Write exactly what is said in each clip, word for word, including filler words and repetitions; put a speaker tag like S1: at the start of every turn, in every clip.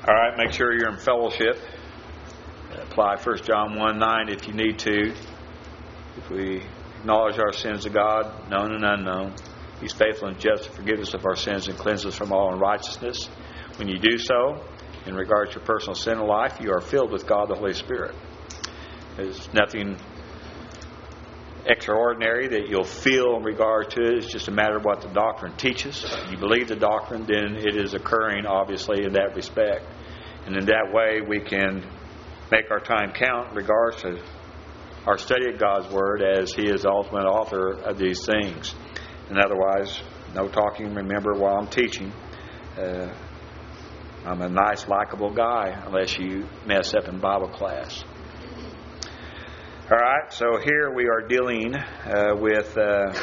S1: All right, make sure you're in fellowship. Apply First John one nine if you need to. If we acknowledge our sins to God, known and unknown, He's faithful and just to forgive us of our sins and cleanse us from all unrighteousness. When you do so, in regard to your personal sin and life, you are filled with God the Holy Spirit. There's nothing extraordinary that you'll feel in regard to it. It's just a matter of what the doctrine teaches. If you believe the doctrine, then it is occurring, obviously, in that respect. And in that way, we can make our time count in regards to our study of God's Word, as He is the ultimate author of these things. And otherwise, no talking, remember, while I'm teaching. Uh, I'm a nice, likable guy, unless you mess up in Bible class. All right, so here we are dealing uh, with uh,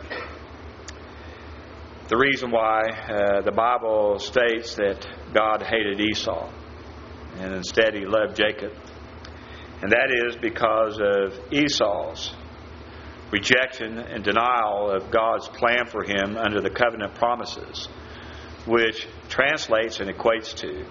S1: the reason why uh, the Bible states that God hated Esau, and instead He loved Jacob. And that is because of Esau's rejection and denial of God's plan for him under the covenant promises, which translates and equates to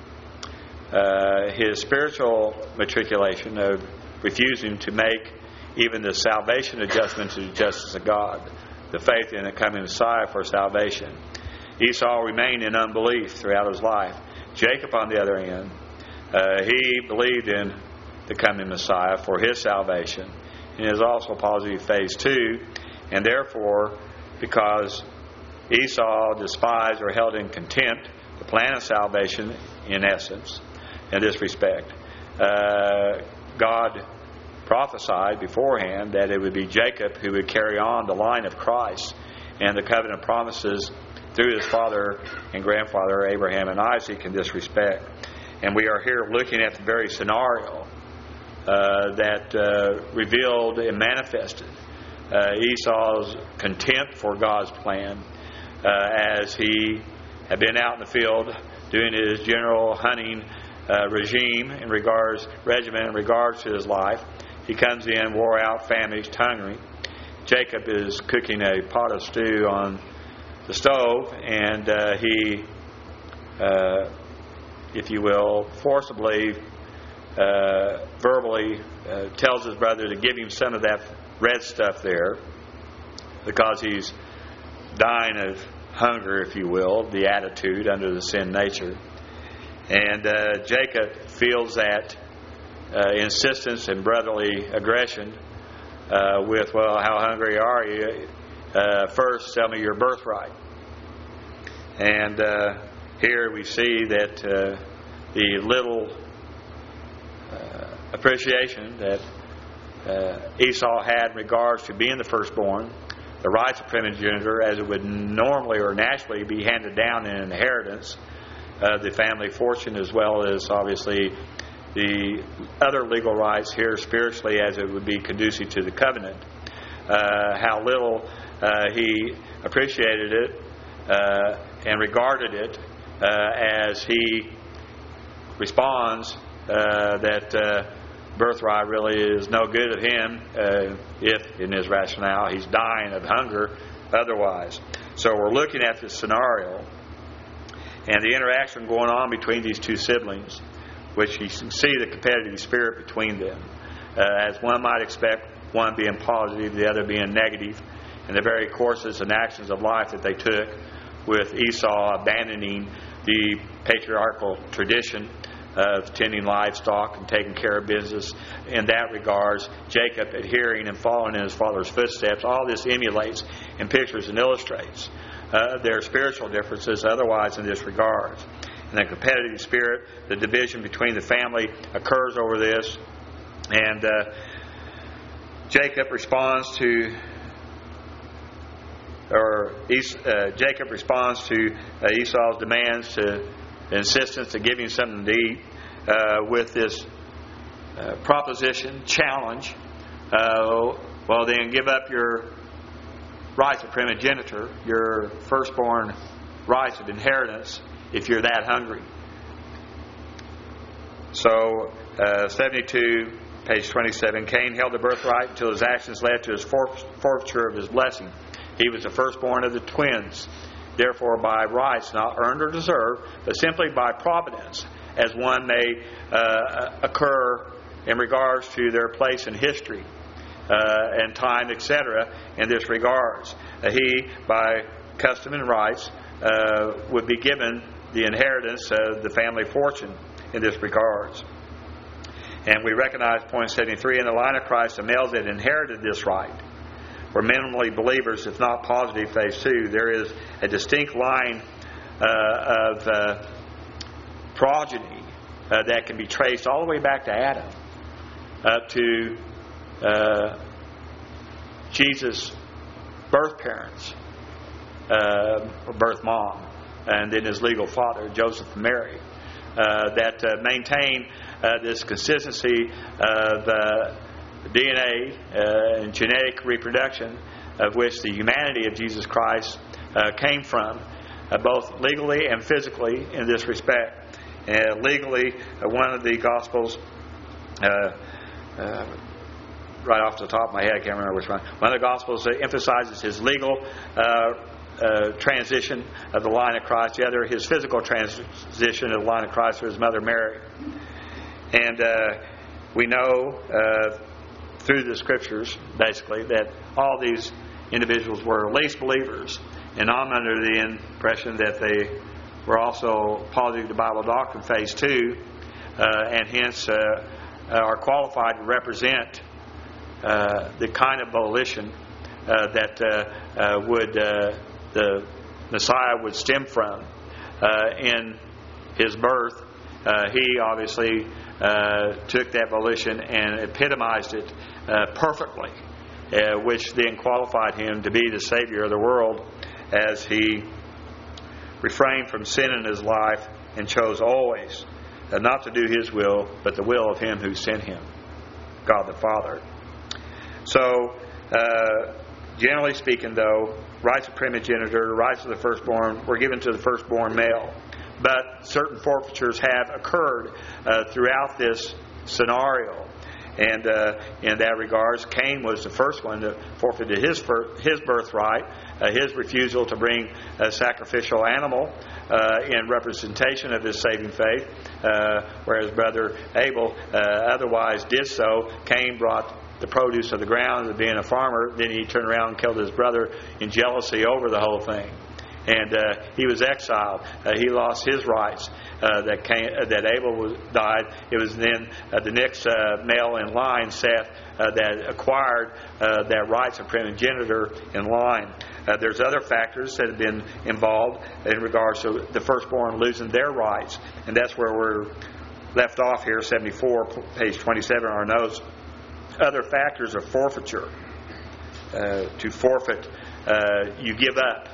S1: uh, his spiritual matriculation of refusing to make even the salvation adjustment to the justice of God, the faith in the coming Messiah for salvation. Esau remained in unbelief throughout his life. Jacob, on the other hand, uh, he believed in the coming Messiah for his salvation. And is also positive phase two, and therefore, because Esau despised or held in contempt the plan of salvation, in essence, in this respect, uh, God prophesied beforehand that it would be Jacob who would carry on the line of Christ and the covenant promises through his father and grandfather Abraham and Isaac in this respect. And we are here looking at the very scenario uh, that uh, revealed and manifested uh, Esau's contempt for God's plan uh, as he had been out in the field doing his general hunting uh, regime in regards, regimen in regards to his life. He comes in, wore out, famished, hungry. Jacob is cooking a pot of stew on the stove, and uh, he, uh, if you will, forcibly, uh, verbally uh, tells his brother to give him some of that red stuff there, because he's dying of hunger, if you will, the attitude under the sin nature. And uh, Jacob feels that uh, insistence and brotherly aggression uh, with, well, how hungry are you? Uh, first, tell me your birthright. And uh, here we see that uh, the little uh, appreciation that uh, Esau had in regards to being the firstborn, the rights of primogeniture, as it would normally or naturally be handed down in inheritance, uh, the family fortune, as well as obviously the other legal rights here spiritually, as it would be conducive to the covenant. Uh, how little uh, he appreciated it uh, and regarded it uh, as he responds uh, that uh, birthright really is no good of him uh, if, in his rationale, he's dying of hunger otherwise. So we're looking at this scenario and the interaction going on between these two siblings, which you can see the competitive spirit between them. Uh, as one might expect, one being positive, the other being negative, and the very courses and actions of life that they took, with Esau abandoning the patriarchal tradition of tending livestock and taking care of business in that regards, Jacob adhering and following in his father's footsteps. All this emulates and pictures and illustrates uh, their spiritual differences otherwise in this regard. And the competitive spirit, the division between the family occurs over this. And uh, Jacob responds to, or Es- uh, Jacob responds to uh, Esau's demands, to insistence to give him something to eat, uh, with this uh, proposition, challenge. Uh, well, then give up your rights of primogeniture, your firstborn rights of inheritance, if you're that hungry. So, uh, seventy-two, page twenty-seven, Cain held the birthright until his actions led to his forfeiture of his blessing. He was the firstborn of the twins. Therefore, by rights not earned or deserved, but simply by providence, as one may uh, occur in regards to their place in history uh, and time, et cetera, in this regards. Uh, he, by custom and rights, uh, would be given the inheritance of the family fortune in this regards. And we recognize point seventy-three, in the line of Christ, the males that inherited this right were minimally believers, if not positive, phase two. There is a distinct line uh, of uh, progeny uh, that can be traced all the way back to Adam up to uh, Jesus' birth parents, uh, or birth mom, and then his legal father, Joseph and Mary, uh, that uh, maintain uh, this consistency of uh, D N A uh, and genetic reproduction, of which the humanity of Jesus Christ uh, came from, uh, both legally and physically in this respect. Uh, legally, uh, one of the Gospels, uh, uh, right off the top of my head, I can't remember which one, one of the Gospels uh, emphasizes his legal uh, uh, transition of the line of Christ, the other his physical transition of the line of Christ through his mother Mary. And uh, we know uh, through the Scriptures, basically, that all these individuals were at least believers, and I'm under the impression that they were also positive to Bible doctrine, phase two, uh, and hence uh, are qualified to represent uh, the kind of volition uh, that uh, uh, would uh, the Messiah would stem from uh, in his birth. Uh, he obviously uh, took that volition and epitomized it uh, perfectly, uh, which then qualified him to be the Savior of the world, as he refrained from sin in his life and chose always uh, not to do his will, but the will of him who sent him, God the Father. So, uh, generally speaking, though, rights of primogeniture, rights of the firstborn were given to the firstborn male. But certain forfeitures have occurred uh, throughout this scenario. And uh, in that regards, Cain was the first one to forfeit his his birthright, uh, his refusal to bring a sacrificial animal uh, in representation of his saving faith, uh, whereas brother Abel uh, otherwise did so. Cain brought the produce of the ground, being a farmer. Then he turned around and killed his brother in jealousy over the whole thing. And uh, he was exiled. Uh, he lost his rights. Uh, that Cain, uh, that Abel was, died. It was then uh, the next uh, male in line, Seth, uh, that acquired uh, that rights of primogeniture in line. Uh, there's other factors that have been involved in regards to the firstborn losing their rights, and that's where we're left off here, seventy-four, page twenty-seven on our notes. Other factors of forfeiture. Uh, to forfeit, uh, you give up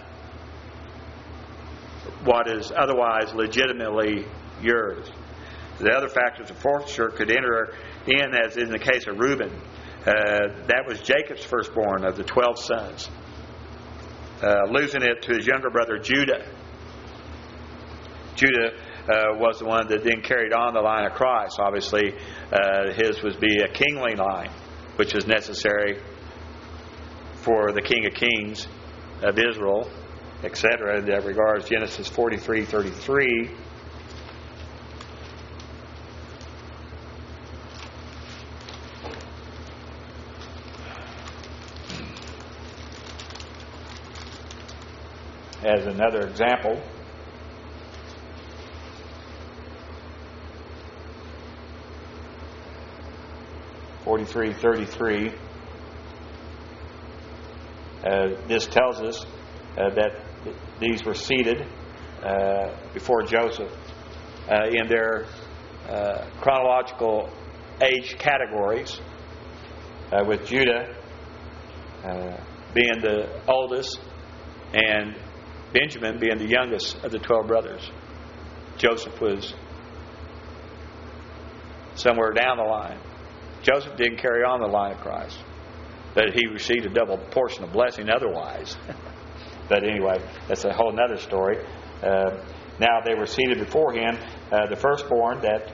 S1: what is otherwise legitimately yours. The other factors of forfeiture could enter in, as in the case of Reuben. Uh, that was Jacob's firstborn of the twelve sons, uh, losing it to his younger brother Judah. Judah uh, was the one that then carried on the line of Christ. Obviously, uh, his was be a kingly line, which is necessary for the King of Kings of Israel, et cetera. In that regards, Genesis forty-three thirty-three. As another example, forty-three thirty-three. Uh, this tells us uh, that these were seated uh, before Joseph uh, in their uh, chronological age categories, uh, with Judah uh, being the oldest and Benjamin being the youngest of the twelve brothers. Joseph was somewhere down the line. Joseph didn't carry on the line of Christ, but he received a double portion of blessing otherwise. But anyway, that's a whole other story. Uh, now they were seated before him, uh, the firstborn, that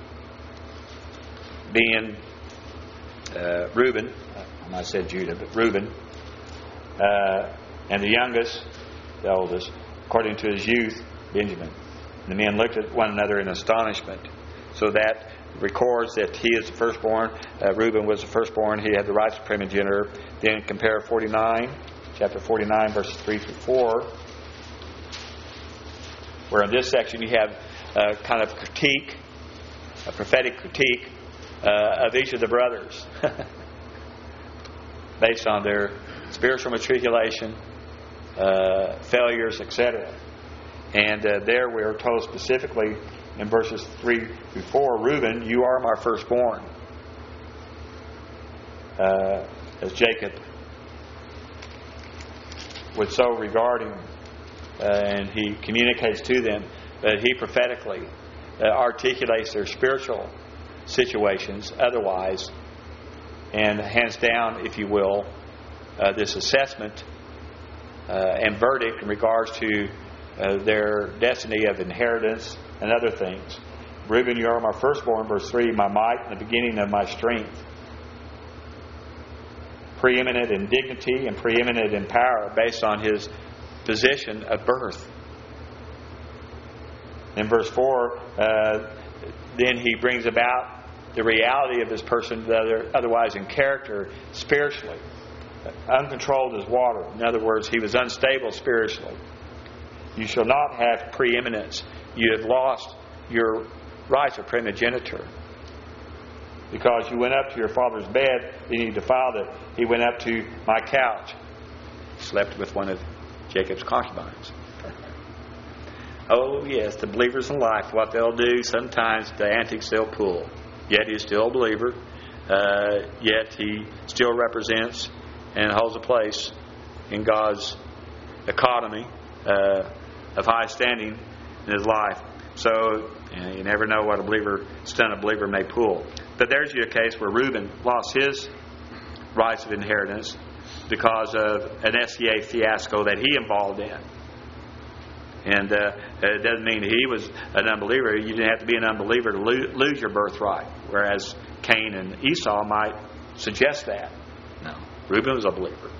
S1: being uh, Reuben, I said Judah, but Reuben, uh, and the youngest, the oldest, according to his youth, Benjamin. And the men looked at one another in astonishment. So that records that he is the firstborn. Uh, Reuben was the firstborn. He had the rights of primogeniture. Then compare forty-nine, chapter forty-nine, verses three through four, where in this section you have a kind of critique, a prophetic critique uh, of each of the brothers based on their spiritual matriculation, uh, failures, et cetera. And uh, there we are told specifically in verses three through four, Reuben, you are my firstborn. Uh, as Jacob would so regard him, uh, and he communicates to them that he prophetically uh, articulates their spiritual situations otherwise, and hands down, if you will, uh, this assessment uh, and verdict in regards to uh, their destiny of inheritance and other things. Reuben, you are my firstborn, verse three, my might and the beginning of my strength. Preeminent in dignity and preeminent in power based on his position of birth. In verse four, uh, then he brings about the reality of this person, otherwise in character, spiritually. Uncontrolled as water. In other words, he was unstable spiritually. You shall not have preeminence. You have lost your rights of primogeniture. Because you went up to your father's bed, then you defiled it. He went up to my couch. Slept with one of Jacob's concubines. Oh yes, the believers in life, what they'll do, sometimes the antics they'll pull. Yet he's still a believer. Uh, yet he still represents and holds a place in God's economy uh, of high standing in his life. So you know, you never know what a believer, stunt a believer may pull. But there's your case where Reuben lost his rights of inheritance because of an S C A fiasco that he involved in. And uh, it doesn't mean he was an unbeliever. You didn't have to be an unbeliever to lo- lose your birthright. Whereas Cain and Esau might suggest that. No. Reuben was a believer.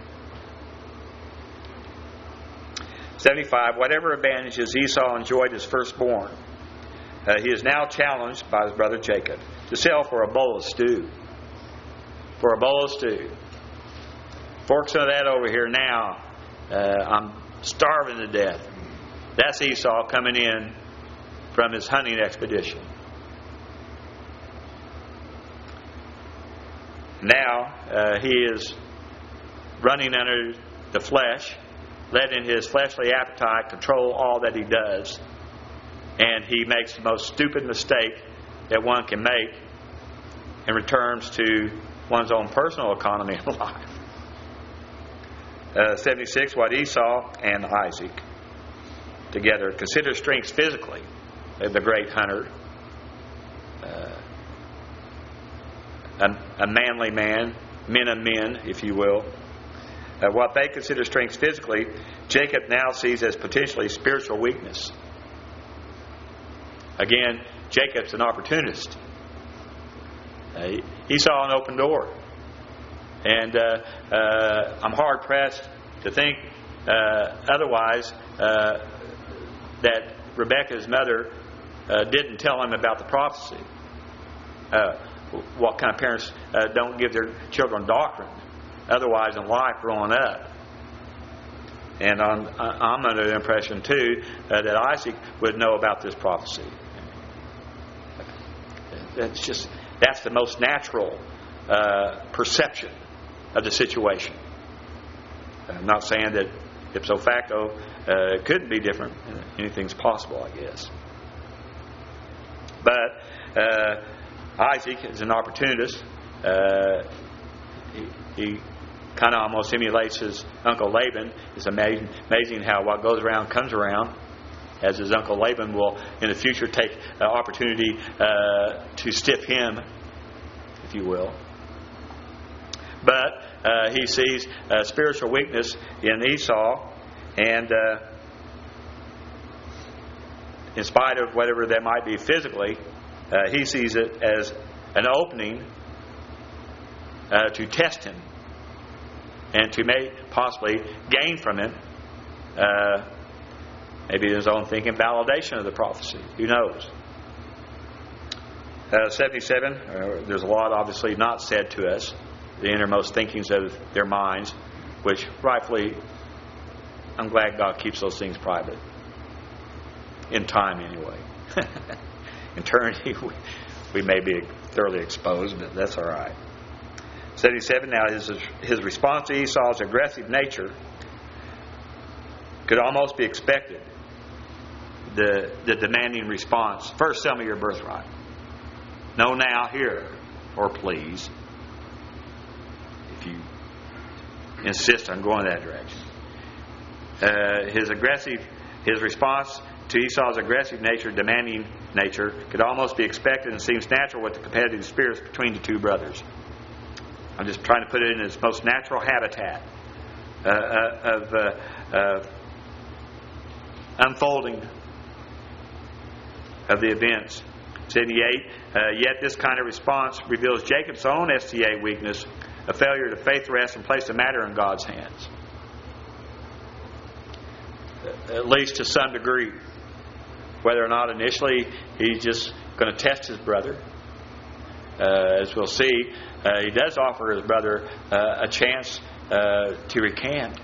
S1: seventy-five. Whatever advantages Esau enjoyed as firstborn, uh, he is now challenged by his brother Jacob to sell for a bowl of stew. For a bowl of stew. Fork some of that over here now. Uh, I'm starving to death. That's Esau coming in from his hunting expedition. Now uh, he is running under the flesh, letting his fleshly appetite control all that he does. And he makes the most stupid mistake that one can make and returns to one's own personal economy of life. Uh, seventy-six, what Esau and Isaac together consider strengths physically, the great hunter, uh, a, a manly man, men of men, if you will. Uh, what they consider strengths physically, Jacob now sees as potentially spiritual weakness. Again, Jacob's an opportunist. Uh, he, he saw an open door. And uh, uh, I'm hard-pressed to think uh, otherwise uh, that Rebekah's mother uh, didn't tell him about the prophecy. Uh, what kind of parents uh, don't give their children doctrine otherwise in life growing up? And I'm, I'm under the impression too uh, that Isaac would know about this prophecy. That's just that's the most natural uh, perception of the situation. I'm not saying that ipso facto uh, it couldn't be different. Anything's possible, I guess. But uh, Isaac is an opportunist. Uh, he, he kind of almost emulates his uncle Laban. It's amazing, amazing how what goes around comes around, as his uncle Laban will in the future take an opportunity uh, to stiff him, if you will. But uh, he sees uh, spiritual weakness in Esau, and uh, in spite of whatever that might be physically, uh, he sees it as an opening uh, to test him and to may possibly gain from him uh, Maybe in his own thinking, validation of the prophecy. Who knows? Uh, seventy-seven, uh, there's a lot obviously not said to us. The innermost thinkings of their minds, which rightfully, I'm glad God keeps those things private. In time, anyway. In eternity, we, we may be thoroughly exposed, but that's all right. seventy-seven, now his, his response to Esau's aggressive nature could almost be expected. The, the demanding response. First, sell me your birthright. No, now, here, or please. If you insist on going that direction. Uh, his aggressive, his response to Esau's aggressive nature, demanding nature, could almost be expected and seems natural with the competitive spirits between the two brothers. I'm just trying to put it in its most natural habitat uh, uh, of uh, uh, unfolding of the events. seventy-eight, uh, yet this kind of response reveals Jacob's own S T A weakness, a failure to faith rest and place the matter in God's hands. At least to some degree. Whether or not initially he's just going to test his brother. Uh, as we'll see, uh, he does offer his brother uh, a chance uh, to recant.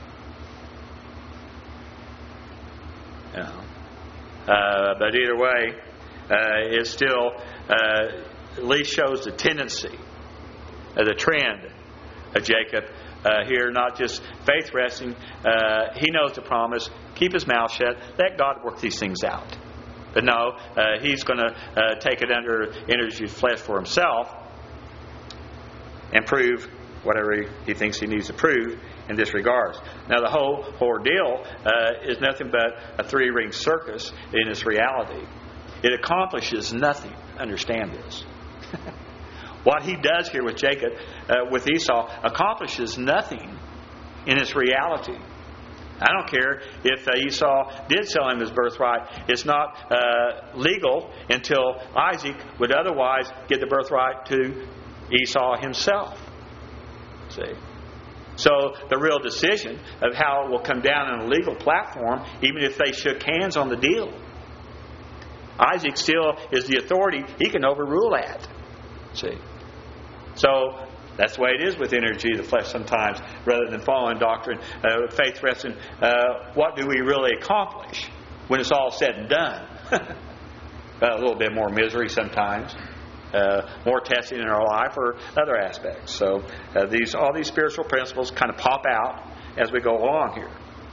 S1: You know. uh, but either way, uh, it still uh, at least shows the tendency, uh, the trend of Jacob uh, here, not just faith resting. Uh, he knows the promise. Keep his mouth shut. Let God work these things out. But no, uh, he's going to uh, take it under energy of flesh for himself and prove whatever he, he thinks he needs to prove in this regard. Now, the whole ordeal uh, is nothing but a three-ring circus in its reality. It accomplishes nothing. Understand this. What he does here with Jacob, uh, with Esau, accomplishes nothing in its reality. I don't care if uh, Esau did sell him his birthright. It's not uh, legal until Isaac would otherwise get the birthright to Esau himself. See? So the real decision of how it will come down on a legal platform, even if they shook hands on the deal, Isaac still is the authority. He can overrule that. See? So that's the way it is with energy of the flesh sometimes, rather than following doctrine, uh, faith resting. Uh, what do we really accomplish when it's all said and done? A little bit more misery sometimes, uh, more testing in our life, or other aspects. So uh, these all these spiritual principles kind of pop out as we go along here.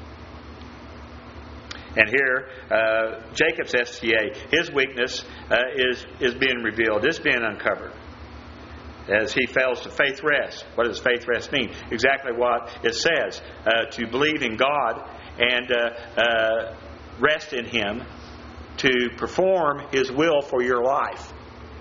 S1: And here, uh, Jacob's S T A, his weakness uh, is is being revealed. It's being uncovered. As he fails to faith rest. What does faith rest mean? Exactly what it says. Uh, to believe in God and uh, uh, rest in Him to perform His will for your life.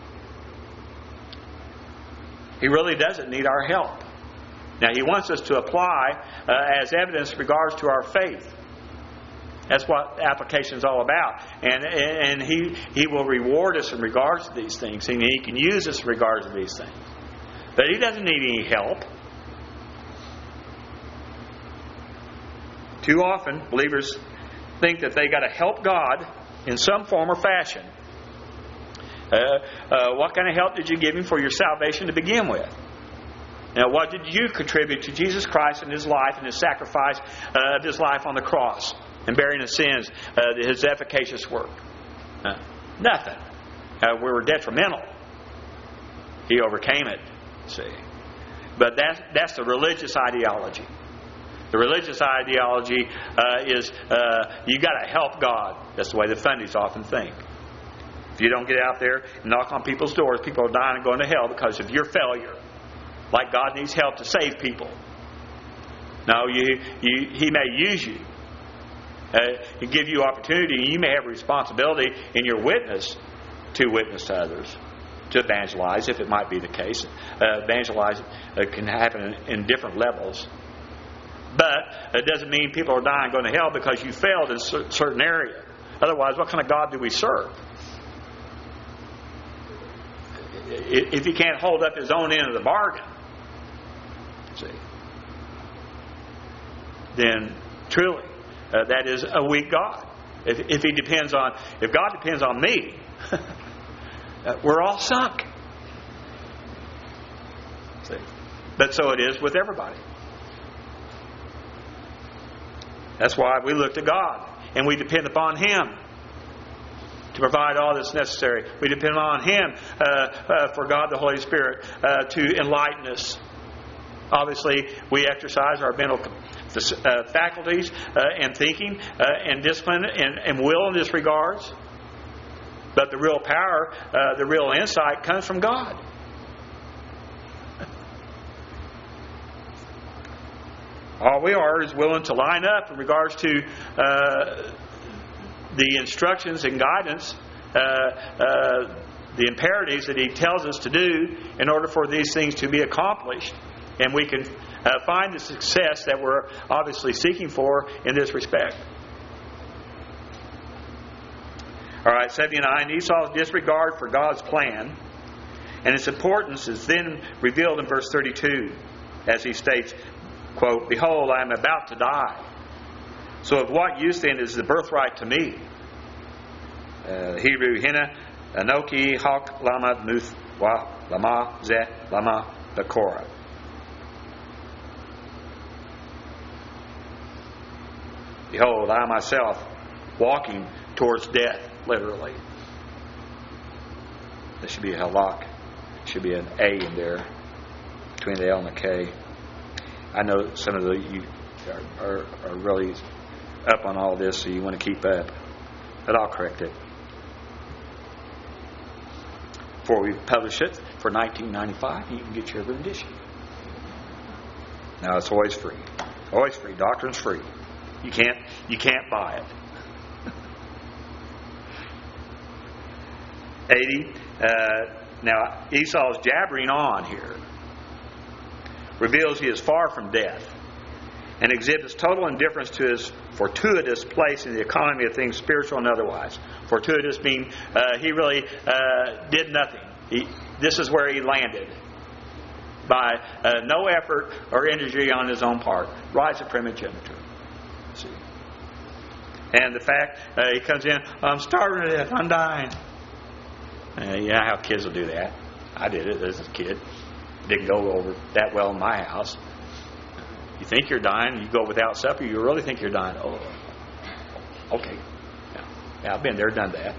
S1: He really doesn't need our help. Now, He wants us to apply uh, as evidence in regards to our faith. That's what application is all about. And and he, he will reward us in regards to these things. And He can use us in regards to these things. But He doesn't need any help. Too often, believers think that they got to help God in some form or fashion. Uh, uh, what kind of help did you give Him for your salvation to begin with? Now, what did you contribute to Jesus Christ and His life and His sacrifice uh, of His life on the cross and bearing His sins, uh, His efficacious work? Uh, nothing. Uh, we were detrimental. He overcame it. See, but that's that's the religious ideology. The religious ideology uh, is uh, you got to help God. That's the way the fundies often think. If you don't get out there and knock on people's doors, people are dying and going to hell because of your failure. Like God needs help to save people. No, you, you He may use you. Uh, He give you opportunity, and you may have a responsibility in your witness to witness to others. To evangelize, if it might be the case. Uh, evangelize uh, can happen in, in different levels. But it doesn't mean people are dying going to hell because you failed in a certain area. Otherwise, what kind of God do we serve? If He can't hold up His own end of the bargain, see, then truly uh, that is a weak God. If, if He depends on, if God depends on me, we're all sunk. See? But so it is with everybody. That's why we look to God and we depend upon Him to provide all that's necessary. We depend on Him uh, uh, for God the Holy Spirit uh, to enlighten us. Obviously, we exercise our mental uh, faculties uh, and thinking uh, and discipline and, and will in this regards. But the real power, uh, the real insight comes from God. All we are is willing to line up in regards to uh, the instructions and guidance, uh, uh, the imperatives that He tells us to do in order for these things to be accomplished. And we can uh, find the success that we're obviously seeking for in this respect. All right, seventy-nine, Esau's disregard for God's plan and its importance is then revealed in verse thirty-two as he states, quote, "Behold, I am about to die. So of what use then is the birthright to me?" Uh, Hebrew, Hina, Anoki, Hawk, Lama, Muth, Wa, Lama, Zeh, Lama, Bakora. Behold, I myself walking towards death, literally. There should be a halak. There should be an A in there between the L and the K. I know some of the you are, are, are really up on all this, so you want to keep up. But I'll correct it. Before we publish it for nineteen ninety-five, you can get your rendition. Now it's always free. Always free. Doctrine's free. You can't you can't buy it. eighty. Uh, now Esau's jabbering on here reveals he is far from death and exhibits total indifference to his fortuitous place in the economy of things spiritual and otherwise. Fortuitous being uh, he really uh, did nothing. He, this is where he landed by uh, no effort or energy on his own part. Rise of primogeniture. See, and the fact uh, he comes in, I'm starving to death. I'm dying. Uh, you know how kids will do that. I did it as a kid. Didn't go over that well in my house. You think you're dying, you go without supper, you really think you're dying. Oh, okay. Yeah, yeah I've been there, done that.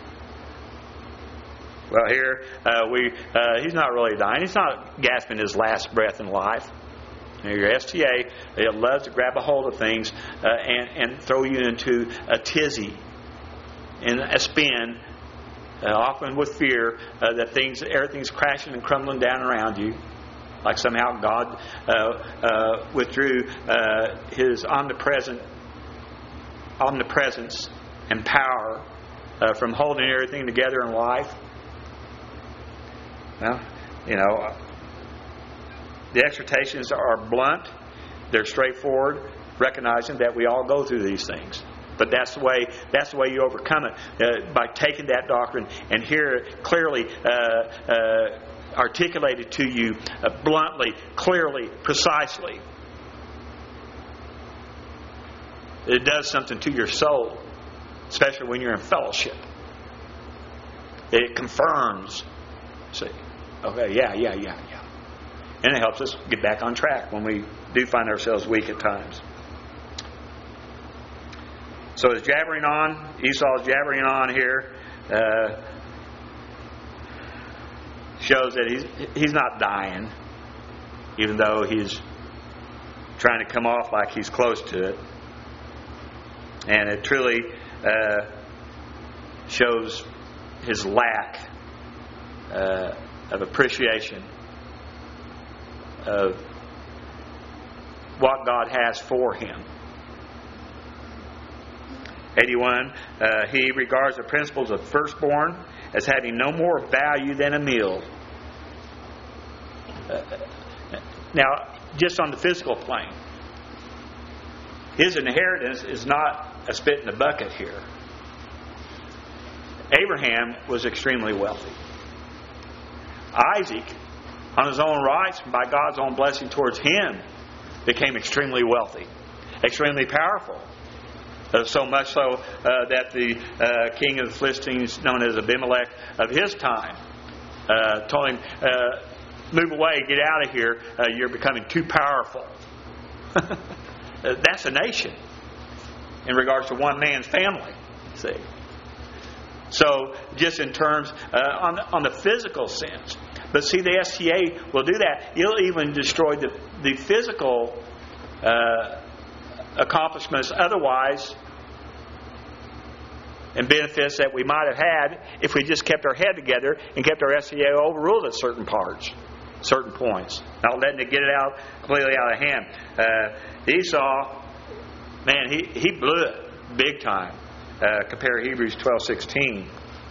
S1: Well, here, uh, we uh, he's not really dying. He's not gasping his last breath in life. You know, your S T A, it loves to grab a hold of things uh, and, and throw you into a tizzy and a spin, uh, often with fear uh, that things, everything's crashing and crumbling down around you. Like somehow God uh, uh, withdrew uh, His omnipresent omnipresence and power uh, from holding everything together in life. Well, you know, the exhortations are blunt. They're straightforward, recognizing that we all go through these things. But that's the way that's the way you overcome it, uh, by taking that doctrine and hear it clearly uh, uh, articulated to you uh, bluntly, clearly, precisely. It does something to your soul, especially when you're in fellowship. It confirms. See, okay, yeah, yeah, yeah, yeah. And it helps us get back on track when we do find ourselves weak at times. So it's jabbering on. Esau's jabbering on here. Uh, shows that he's he's not dying, even though he's trying to come off like he's close to it. And it truly uh, shows his lack uh, of appreciation of what God has for him. eighty-one, uh, he regards the principles of firstborn as having no more value than a meal. Uh, now, just on the physical plane, his inheritance is not a spit in the bucket here. Abraham was extremely wealthy. Isaac, on his own rights, by God's own blessing towards him, became extremely wealthy, extremely powerful. Uh, so much so uh, that the uh, king of the Philistines, known as Abimelech of his time, uh, told him, uh, move away, get out of here, uh, you're becoming too powerful. That's a nation in regards to one man's family. See? So, just in terms, uh, on, the, on the physical sense. But see, the S T A will do that. It'll even destroy the, the physical uh, accomplishments otherwise and benefits that we might have had if we just kept our head together and kept our S T A overruled at certain parts, certain points. Not letting it get it out completely out of hand. Uh, Esau, man, he, he blew it big time. Uh, compare Hebrews twelve sixteen.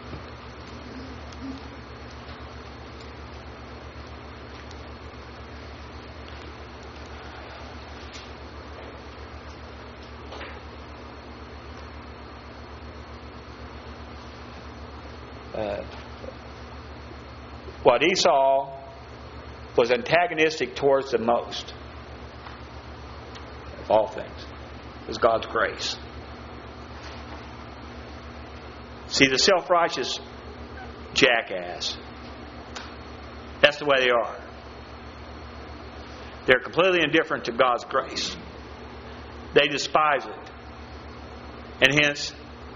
S1: Uh, what Esau was antagonistic towards the most of all things was God's grace. See, the self-righteous jackass, that's the way they are. They're completely indifferent to God's grace. They despise it. And hence,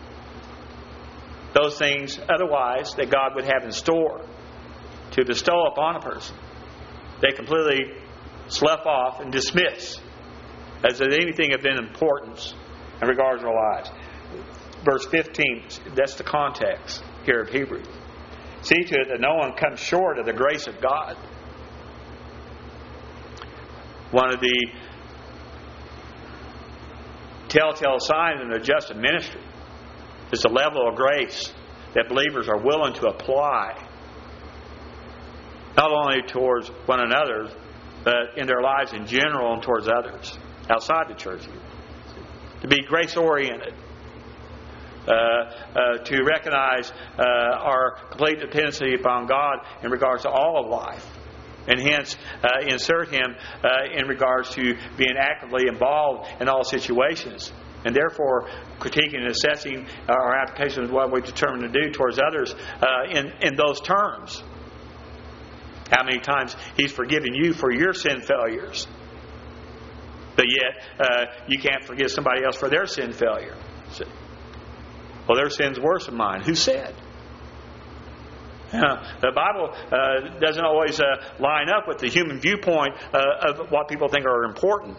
S1: those things otherwise that God would have in store to bestow upon a person, they completely slough off and dismiss as if anything of importance in regards to our lives. Verse fifteen, that's the context here of Hebrews. See to it that no one comes short of the grace of God. One of the telltale signs in the adjusted ministry is the level of grace that believers are willing to apply, not only towards one another, but in their lives in general and towards others outside the church. To be grace-oriented. Uh, uh, to recognize uh, our complete dependency upon God in regards to all of life. And hence, uh, insert Him uh, in regards to being actively involved in all situations. And therefore, critiquing and assessing our application of what we determine to do towards others uh, in, in those terms. How many times He's forgiven you for your sin failures. But yet, uh, you can't forgive somebody else for their sin failure. So, well, their sin's worse than mine. Who said? Uh, the Bible uh, doesn't always uh, line up with the human viewpoint uh, of what people think are important.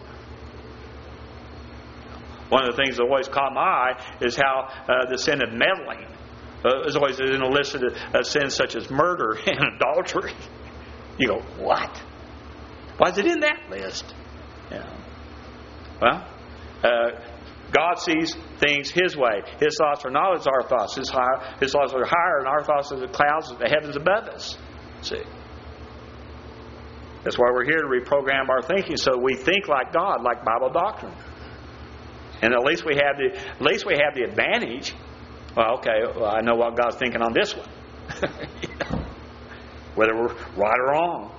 S1: One of the things that always caught my eye is how uh, the sin of meddling uh, is always in a list of uh, sins such as murder and adultery. You go, what? Why is it in that list? Yeah. Well, uh, God sees things His way. His thoughts are not as our thoughts. His, high, His thoughts are higher, and our thoughts are the clouds of the heavens above us. See? That's why we're here to reprogram our thinking so we think like God, like Bible doctrine. And at least we have the at least we have the advantage. Well, okay, well, I know what God's thinking on this one. You know, whether we're right or wrong.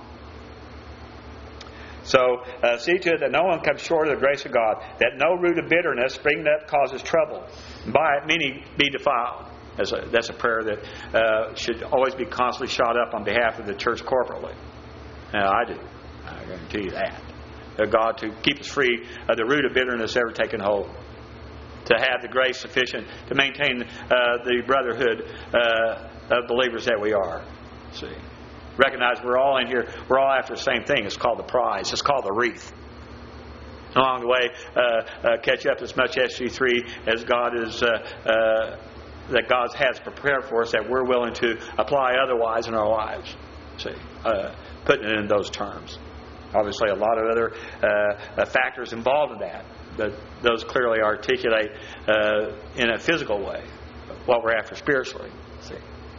S1: So, uh, see to it that no one comes short of the grace of God, that no root of bitterness springing up causes trouble. And by it, many be defiled. That's a, that's a prayer that uh, should always be constantly shot up on behalf of the church corporately. Now, I do. I guarantee you that. That God to keep us free of the root of bitterness ever taken hold. To have the grace sufficient to maintain uh, the brotherhood uh, of believers that we are. See? Recognize we're all in here, we're all after the same thing. It's called the prize. It's called the wreath. Along the way, uh, uh, catch up as much S G three as God is, uh, uh, that God has prepared for us, that we're willing to apply otherwise in our lives. See, uh, putting it in those terms. Obviously, a lot of other uh, uh, factors involved in that, but those clearly articulate uh, in a physical way what we're after spiritually. See.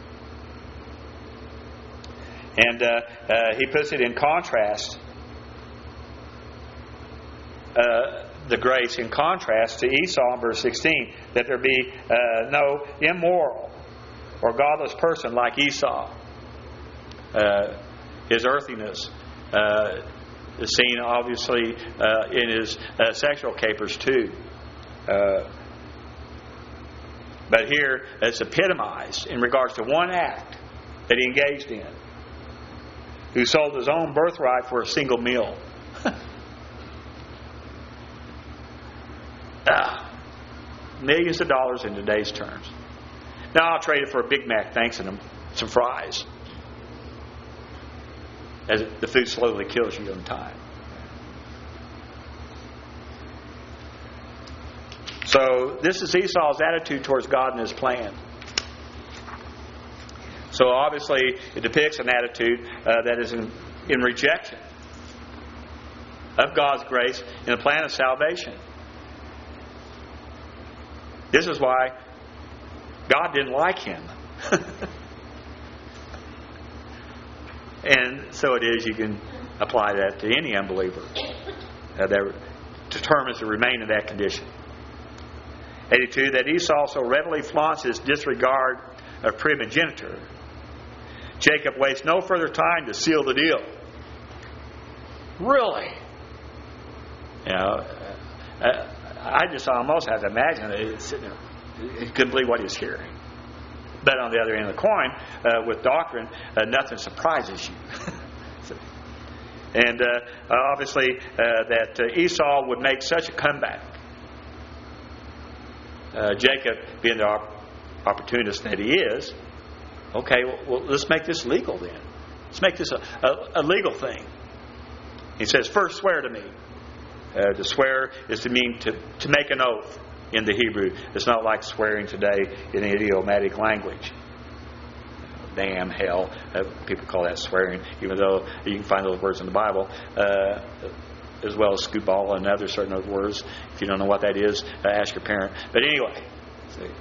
S1: And uh, uh, he puts it in contrast, uh, the grace in contrast to Esau in verse sixteen, that there be uh, no immoral or godless person like Esau. Uh, his earthiness uh, is seen obviously uh, in his uh, sexual capers too. Uh, But here it's epitomized in regards to one act that he engaged in. Who sold his own birthright for a single meal. ah, millions of dollars in today's terms. Now I'll trade it for a Big Mac, thanks, and some fries. As the food slowly kills you in time. So this is Esau's attitude towards God and His plan. So obviously it depicts an attitude uh, that is in, in rejection of God's grace in the plan of salvation. This is why God didn't like him. And so it is, you can apply that to any unbeliever uh, that determines to remain in that condition. eighty-two, that Esau so readily flaunts his disregard of primogeniture. Jacob wastes no further time to seal the deal. Really? You know, uh, I just almost have to imagine that he's sitting there. He couldn't believe what he was hearing. But on the other end of the coin, uh, with doctrine, uh, nothing surprises you. and uh, obviously, uh, that uh, Esau would make such a comeback. Uh, Jacob, being the op- opportunist that he is, okay, well, well, let's make this legal then. Let's make this a, a, a legal thing. He says, first swear to me. Uh, to swear is to mean to, to make an oath in the Hebrew. It's not like swearing today in the idiomatic language. Damn, hell. Uh, people call that swearing, even though you can find those words in the Bible, uh, as well as scoopball and other certain other words. If you don't know what that is, uh, ask your parent. But anyway, see.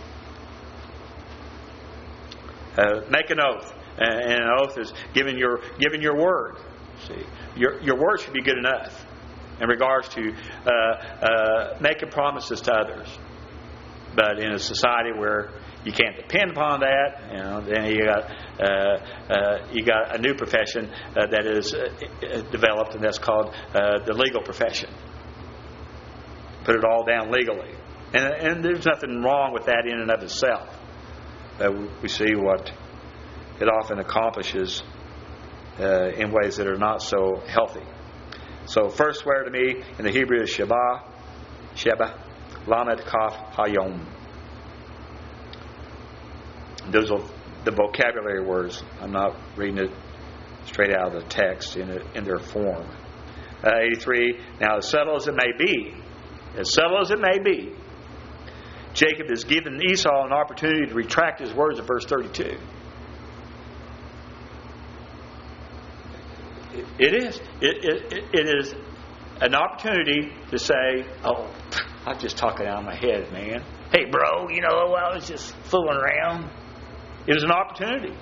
S1: Uh, make an oath. And an oath is giving your giving your word. See, your your word should be good enough in regards to uh, uh, making promises to others. But in a society where you can't depend upon that, you know, then you got uh, uh, you got a new profession uh, that is uh, developed, and that's called uh, the legal profession. Put it all down legally, and and there's nothing wrong with that in and of itself. But we see what it often accomplishes uh, in ways that are not so healthy. So first swear to me in the Hebrew is Sheba, Sheba, Lamed Kaf Hayom. Those are the vocabulary words. I'm not reading it straight out of the text in, a, in their form. Uh, eighty-three, now as subtle as it may be, as subtle as it may be, Jacob has given Esau an opportunity to retract his words of verse thirty-two. It is. It, it, it is an opportunity to say, oh, I'm just talking out of my head, man. Hey, bro, you know, I was just fooling around. It was an opportunity.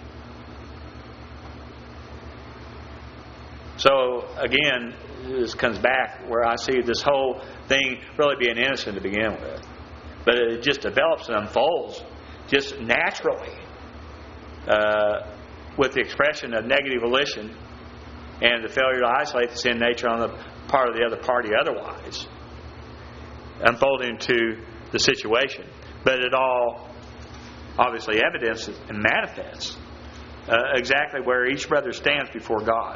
S1: So, again, this comes back where I see this whole thing really being innocent to begin with. But it just develops and unfolds just naturally uh, with the expression of negative volition and the failure to isolate the sin nature on the part of the other party otherwise, unfolding to the situation. But it all obviously evidences and manifests uh, exactly where each brother stands before God.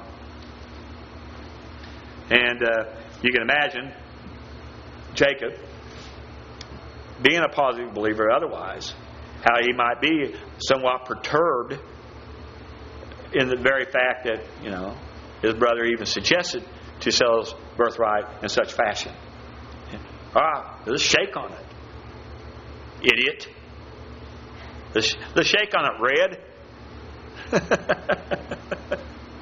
S1: And uh, you can imagine Jacob, being a positive believer otherwise, how he might be somewhat perturbed in the very fact that, you know, his brother even suggested to sell his birthright in such fashion. Ah, there's a shake on it. Idiot. The, sh- the shake on it, red.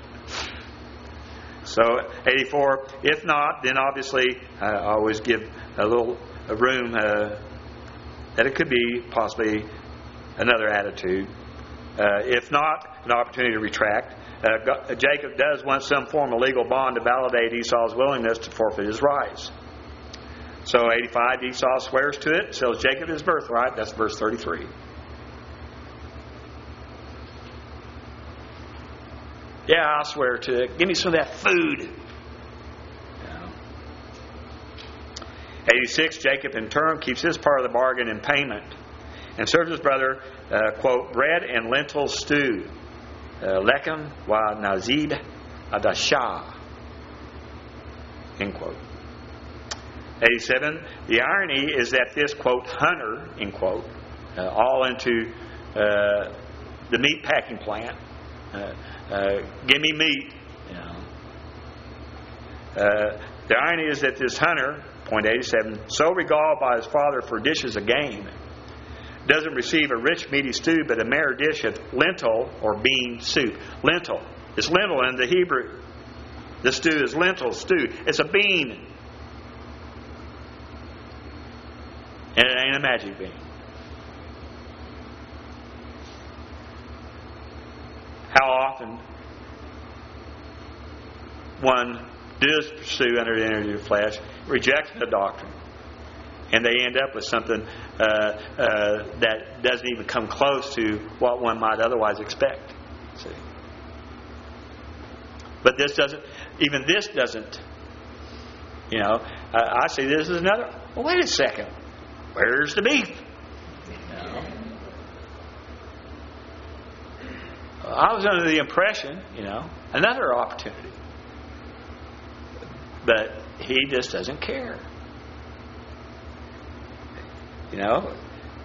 S1: So, eighty-four, if not, then obviously I always give a little a room uh, that it could be possibly another attitude. Uh, if not, an opportunity to retract. Uh, Jacob does want some form of legal bond to validate Esau's willingness to forfeit his rights. So eighty-five, Esau swears to it, sells Jacob his birthright. That's verse thirty-three. Yeah, I'll swear to it. Give me some of that food. Yeah. eighty-six, Jacob in turn keeps his part of the bargain in payment. and served his brother, uh, quote, bread and lentil stew. Uh, Lechem wa nazid adashah. End quote. eighty-seven. The irony is that this, quote, hunter, end quote, uh, all into uh, the meat packing plant. Uh, uh, give me meat. You know. Uh, the irony is that this hunter, point eighty-seven, so regaled by his father for dishes of game, doesn't receive a rich meaty stew, but a mere dish of lentil or bean soup. Lentil. It's lentil in the Hebrew. The stew is lentil stew. It's a bean. And it ain't a magic bean. How often one does pursue under the energy of the flesh, rejects the doctrine, and they end up with something uh, uh, that doesn't even come close to what one might otherwise expect. See? But this doesn't, even this doesn't, you know, I, I see this as another, well, wait a second, where's the beef? You know? I was under the impression, you know, another opportunity. But he just doesn't care. You know,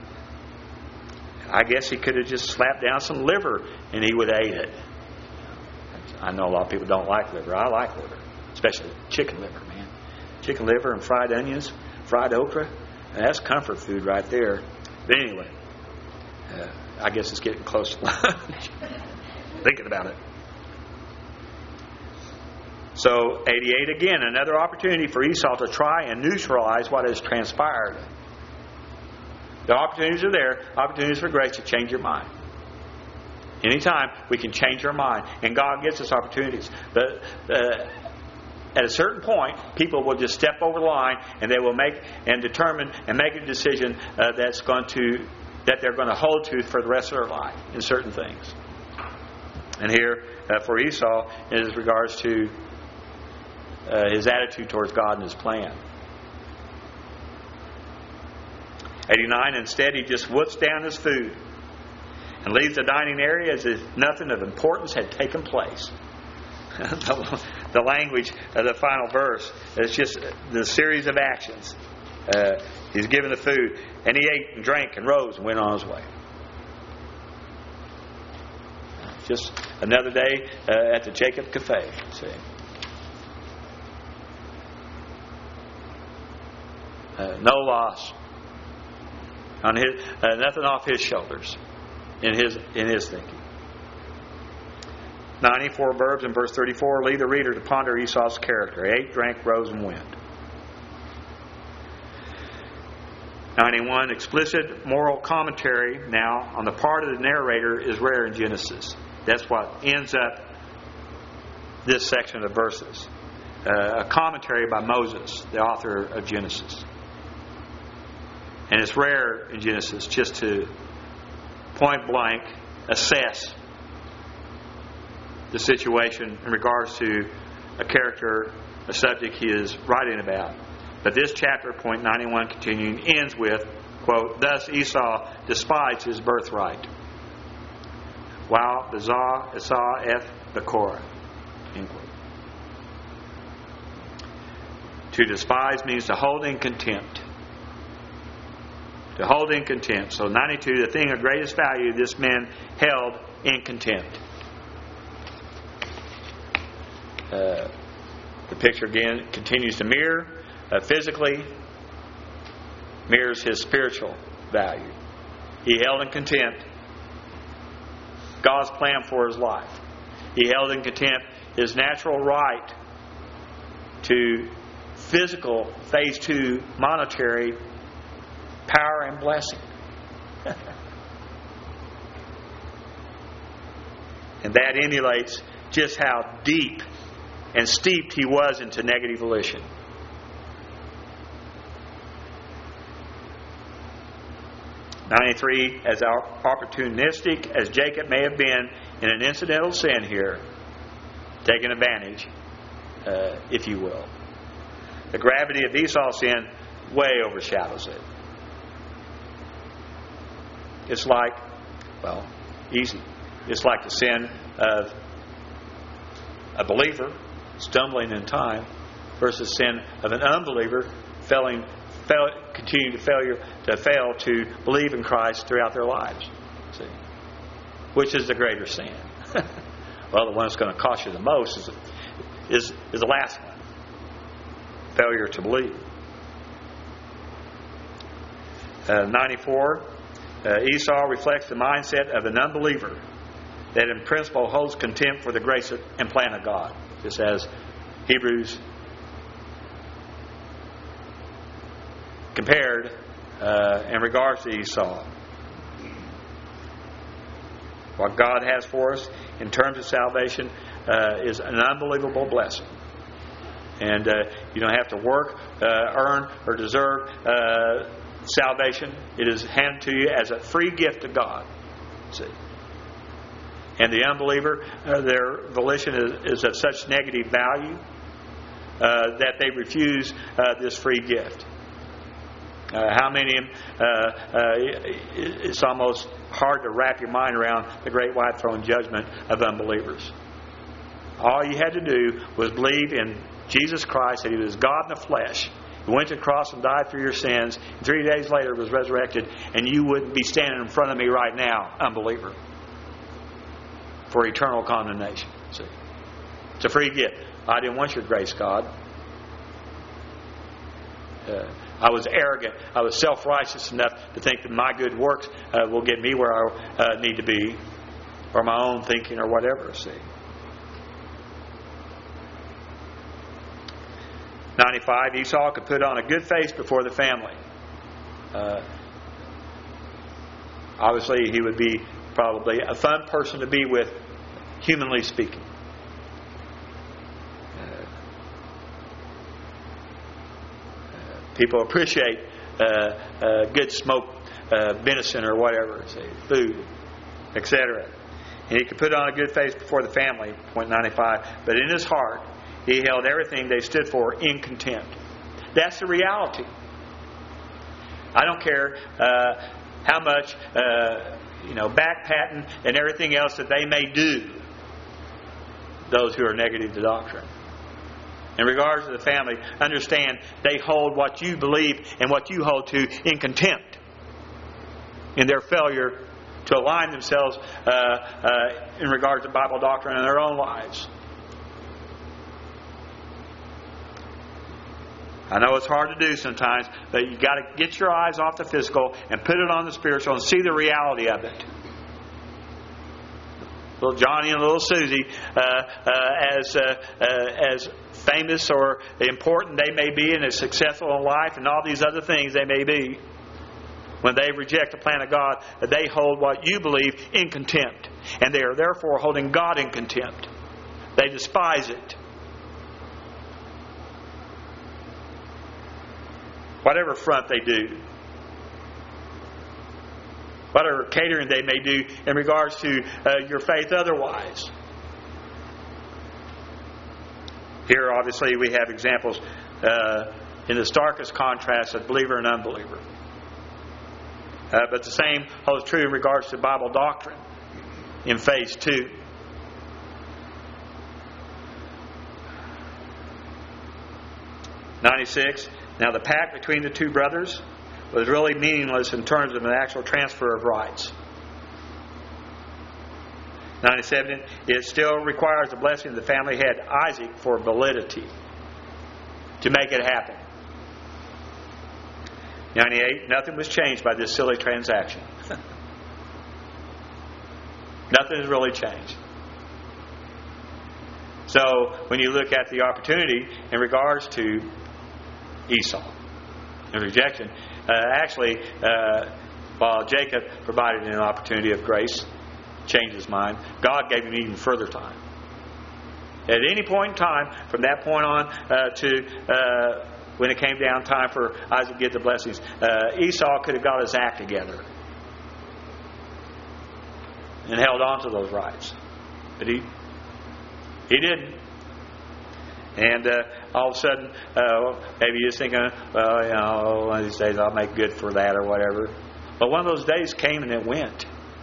S1: I guess he could have just slapped down some liver and he would have ate it. I know a lot of people don't like liver. I like liver, especially chicken liver, man. Chicken liver and fried onions, fried okra. That's comfort food right there. But anyway, uh, I guess it's getting close to lunch. Thinking about it. So, eighty-eight again, another opportunity for Esau to try and neutralize what has transpired. The opportunities are there, opportunities for grace to change your mind. Anytime we can change our mind, and God gives us opportunities. But uh, at a certain point, people will just step over the line, and they will make and determine and make a decision uh, that's going to that they're going to hold to for the rest of their life in certain things. And here, uh, for Esau, in regards to uh, his attitude towards God and His plan. eighty-nine, instead he just whoops down his food and leaves the dining area as if nothing of importance had taken place. the, the language of the final verse is just the series of actions. Uh, he's given the food, and he ate and drank and rose and went on his way. Just another day uh, at the Jacob Cafe. See, uh, no loss on his, uh, nothing off his shoulders in his in his thinking. ninety-four verbs in verse thirty-four lead the reader to ponder Esau's character. Ate, drank, rose, and went. ninety-one, explicit moral commentary now on the part of the narrator is rare in Genesis. That's what ends up this section of verses. Uh, a commentary by Moses, the author of Genesis. And it's rare in Genesis just to point blank assess the situation in regards to a character, a subject he is writing about. But this chapter, point ninety-one, continuing, ends with, quote, thus Esau despised his birthright, while Bezah Esau eth Bekorah. End quote. To despise means to hold in contempt. To hold in contempt. So ninety-two, the thing of greatest value this man held in contempt. Uh, the picture again continues to mirror, uh, physically, mirrors his spiritual value. He held in contempt God's plan for his life. He held in contempt his natural right to physical, phase two, monetary power and blessing. And that emulates just how deep and steeped he was into negative volition. ninety-three, as opportunistic as Jacob may have been in an incidental sin here, taking advantage, uh, if you will, the gravity of Esau's sin way overshadows it. It's like, well, easy. It's like the sin of a believer stumbling in time versus sin of an unbeliever failing, fail, continuing to failure to fail to believe in Christ throughout their lives. See, which is the greater sin? Well, the one that's going to cost you the most is is is the last one: failure to believe. Uh, ninety-four. Uh, Esau reflects the mindset of an unbeliever that in principle holds contempt for the grace and plan of God, just as Hebrews compared uh, in regards to Esau. What God has for us in terms of salvation uh, is an unbelievable blessing. And uh, you don't have to work, uh, earn, or deserve uh, salvation. It is handed to you as a free gift of God. See? And the unbeliever, uh, their volition is, is of such negative value uh, that they refuse uh, this free gift. Uh, how many of them, uh, uh, it's almost hard to wrap your mind around the great white throne judgment of unbelievers. All you had to do was believe in Jesus Christ, that He was God in the flesh. He went to the cross and died for your sins. And three days later was resurrected, and you wouldn't be standing in front of me right now, unbeliever, for eternal condemnation. See? It's a free gift. I didn't want your grace, God. Uh, I was arrogant. I was self-righteous enough to think that my good works uh, will get me where I uh, need to be, or my own thinking, or whatever. See. ninety-five. Esau could put on a good face before the family. Uh, obviously, he would be probably a fun person to be with, humanly speaking. People appreciate uh, uh, good smoked uh, venison or whatever, say, food, et cetera. And he could put on a good face before the family, point ninety-five. But in his heart, he held everything they stood for in contempt. That's the reality. I don't care uh, how much uh, you know backpatting and everything else that they may do, those who are negative to doctrine. In regards to the family, understand they hold what you believe and what you hold to in contempt, in their failure to align themselves uh, uh, in regards to Bible doctrine in their own lives. I know it's hard to do sometimes, but you got to get your eyes off the physical and put it on the spiritual and see the reality of it. Little Johnny and little Susie, uh, uh, as uh, uh, as famous or important they may be and as successful in life and all these other things they may be, when they reject the plan of God, they hold what you believe in contempt. And they are therefore holding God in contempt. They despise it. Whatever front they do. Whatever catering they may do in regards to uh, your faith otherwise. Here, obviously, we have examples uh, in the starkest contrast of believer and unbeliever. Uh, but the same holds true in regards to Bible doctrine in phase two. ninety-six. Now, the pact between the two brothers was really meaningless in terms of an actual transfer of rights. ninety-seven. It still requires the blessing of the family head, Isaac, for validity to make it happen. ninety-eight. Nothing was changed by this silly transaction. Nothing has really changed. So, when you look at the opportunity in regards to Esau and rejection, uh, actually, uh, while Jacob provided an opportunity of grace, changed his mind, God gave him even further time. At any point in time, from that point on uh, to uh, when it came down time for Isaac to get the blessings, uh, Esau could have got his act together and held on to those rights. But he he didn't. And uh, all of a sudden, uh, maybe you're thinking, well, you know, one of these days I'll make good for that or whatever. But one of those days came and it went.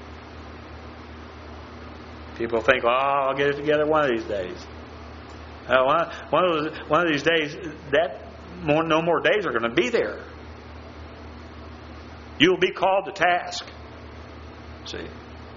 S1: People think, oh, I'll get it together one of these days. Uh, one, one, of those, one of these days, that more, no more days are going to be there. You will be called to task. See?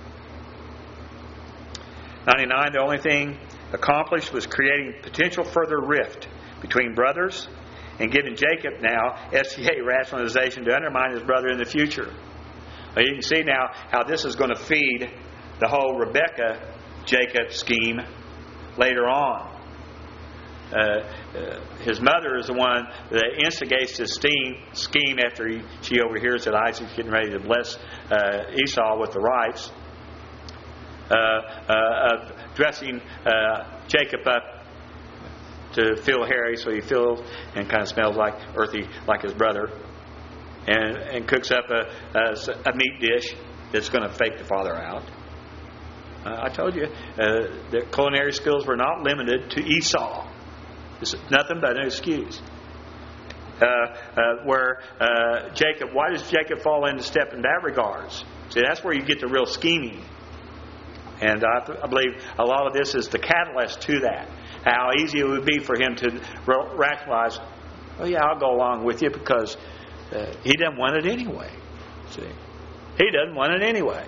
S1: ninety-nine, the only thing accomplished was creating potential further rift between brothers and giving Jacob now S C A rationalization to undermine his brother in the future. Well, you can see now how this is going to feed the whole Rebekah-Jacob scheme later on. Uh, uh, his mother is the one that instigates this scheme, scheme after he, she overhears that Isaac's getting ready to bless uh, Esau with the rights. Uh, uh, of dressing uh, Jacob up to feel hairy, so he feels and kind of smells like earthy, like his brother, and and cooks up a, a, a meat dish that's going to fake the father out. Uh, I told you uh, that culinary skills were not limited to Esau. It's nothing but an excuse. Uh, uh, where uh, Jacob, why does Jacob fall into step in that regards? See, that's where you get the real scheming. And I, I believe a lot of this is the catalyst to that. How easy it would be for him to rationalize, oh yeah, I'll go along with you because uh, he doesn't want it anyway. See, he doesn't want it anyway.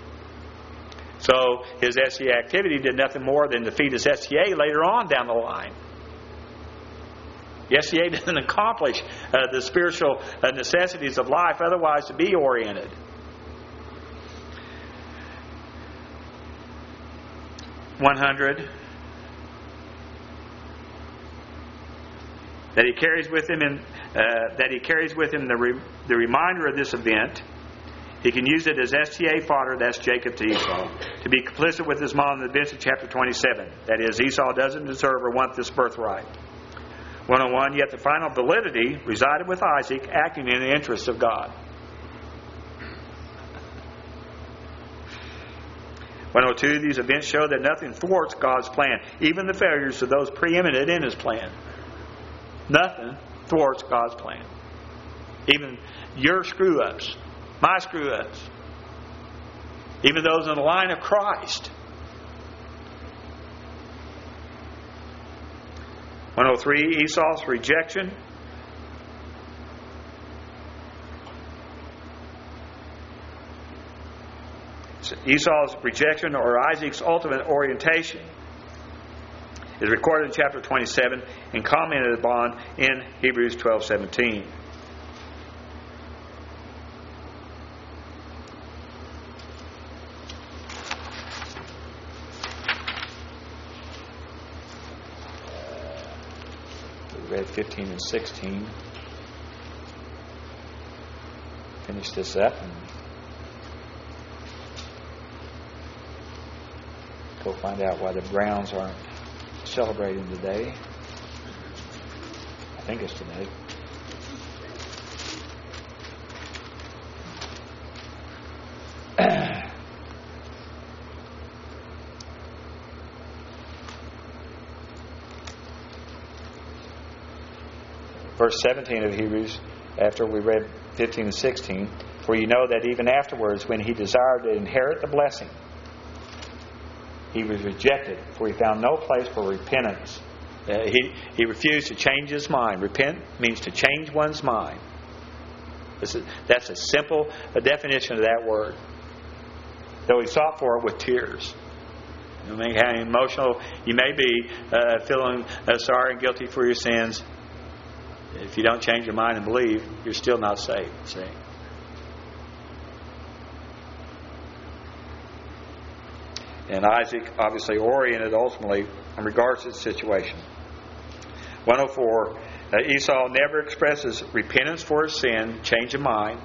S1: So his S C A activity did nothing more than defeat his S C A later on down the line. The S C A doesn't accomplish uh, the spiritual uh, necessities of life otherwise to be oriented. one hundred that he carries with him in uh, that he carries with him the re, the reminder of this event. He can use it as S T A fodder, that's Jacob to Esau, to be complicit with his mom in the events of chapter twenty-seven. That is, Esau doesn't deserve or want this birthright. one oh one, yet the final validity resided with Isaac, acting in the interest of God. one oh two, these events show that nothing thwarts God's plan, even the failures of those preeminent in His plan. Nothing thwarts God's plan. Even your screw-ups, my screw-ups, even those in the line of Christ. one oh three, Esau's rejection. Esau's rejection or Isaac's ultimate orientation is recorded in chapter twenty-seven and commented upon in Hebrews twelve seventeen. We read fifteen and sixteen. Finish this up and go find out why the Browns aren't celebrating today. I think it's today. Verse seventeen of Hebrews, after we read fifteen and sixteen, for you know that even afterwards, when he desired to inherit the blessing, he was rejected, for he found no place for repentance. Uh, he, he refused to change his mind. Repent means to change one's mind. This is, that's a simple a definition of that word. Though he sought for it with tears. No matter how emotional you may be, uh, feeling uh, sorry and guilty for your sins, if you don't change your mind and believe, you're still not saved. See? And Isaac obviously oriented ultimately in regards to the situation. one oh four, uh, Esau never expresses repentance for his sin, change of mind,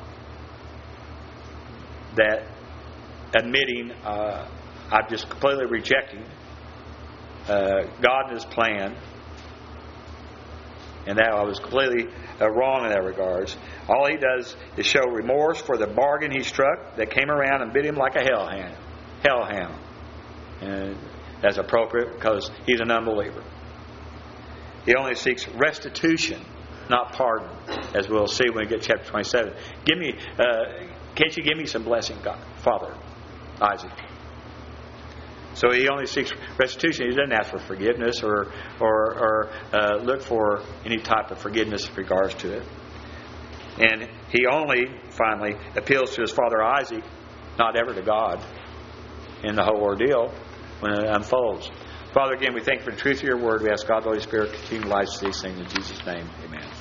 S1: that admitting uh, I'm just completely rejecting uh, God and His plan, and that I was completely uh, wrong in that regards. All he does is show remorse for the bargain he struck that came around and bit him like a hellhound. Hellhound. And that's appropriate because he's an unbeliever. He only seeks restitution, not pardon, as we'll see when we get to chapter twenty-seven. Give me, uh, Can't you give me some blessing, God, Father, Isaac? So he only seeks restitution. He doesn't ask for forgiveness or or, or uh, look for any type of forgiveness in regards to it. And he only, finally, appeals to his father Isaac, not ever to God in the whole ordeal when it unfolds. Father, again, we thank you for the truth of your word. We ask God, the Holy Spirit, continue to light these things in Jesus' name. Amen.